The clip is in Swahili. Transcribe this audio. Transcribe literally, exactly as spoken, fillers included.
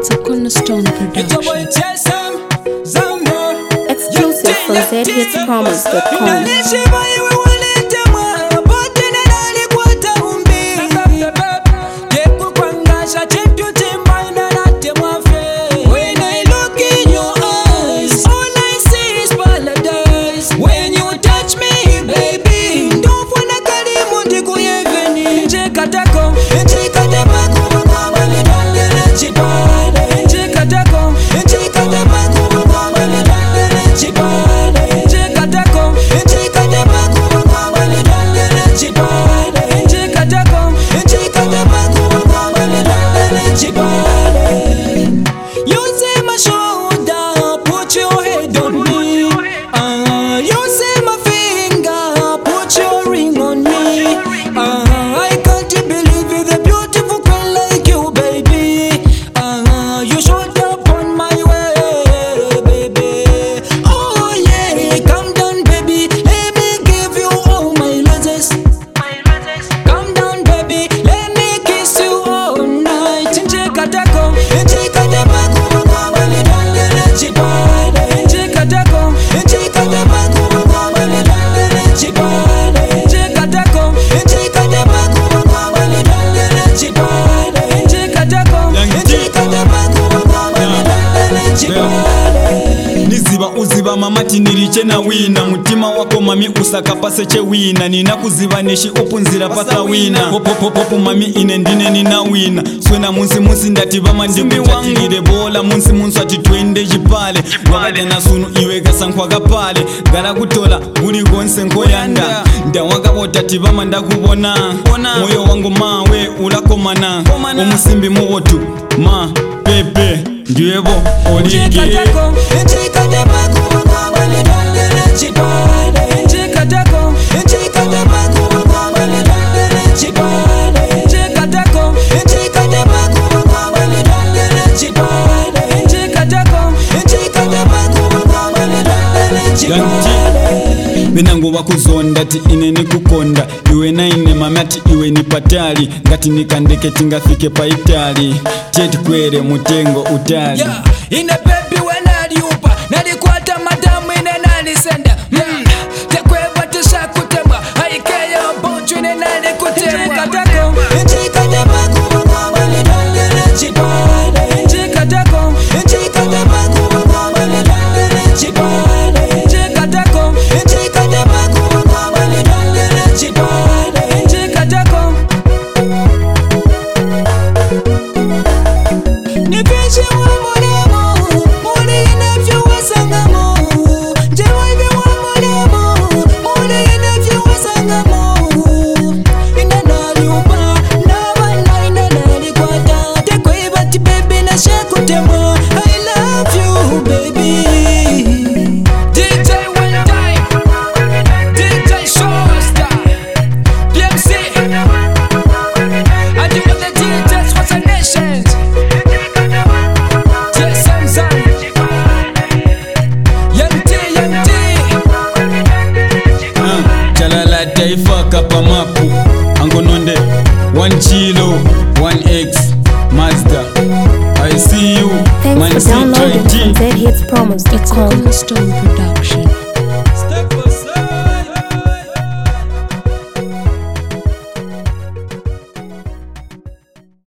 It's a cornerstone production. Exclusive from z hits promise dot com. Niziba uziba mamati niriche na wina mutima wako mami usaka paseche wina nina kuzibaneshi upunzira pata wina popo popo mami inendine nina wina swena munsi munsi ndati bama ndikuchatirire bola munsi munsi ati twende jipale wabade na sunu iwe gasankwa gapale gara kutola guri gonse nkoyanda ndawaga botati bama ndakubona moyo wangu mawe ulakomana umusimbi muwotu ma pepe ndiebo olige Binangu wakuzonda ti inene kukonda iwe na ine mamati iwe ni patali ngati nikandeke tingafike pa Itali cheti kwere mutengo utali yeah. Ine baby wenali upa nalikwata madamu ine nali senda mm. Tekweba tisha kutemba haikeyo bochu ine nali kutemba Chikatako Chikatako Chipade Chikatako Chikatako Chipade Chikatako Kapa mapu angononde one kilo one x Mazda I see you. Thanks for downloading from z hits promise dot com. It's a cornerstone production.